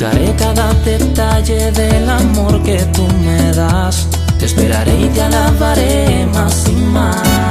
Buscaré cada detalle del amor que tú me das. Te esperaré y te alabaré más y más.